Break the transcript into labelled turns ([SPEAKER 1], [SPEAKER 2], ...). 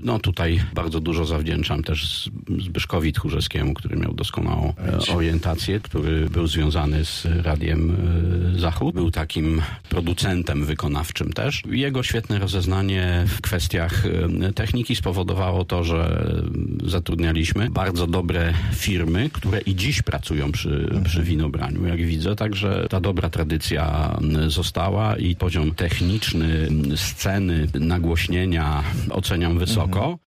[SPEAKER 1] No tutaj bardzo dużo zawdzięczam też Zbyszkowi Tchórzewskiemu, który miał doskonałą orientację, który był związany z Radiem Zachód. Był takim producentem wykonawczym też. Jego świetne rozeznanie w kwestiach techniki spowodowało to, że zatrudnialiśmy bardzo dobre firmy, które i dziś pracują przy winobraniu, jak widzę. Także ta dobra tradycja została i poziom techniczny sceny, nagłośnienia oceniam wysoko.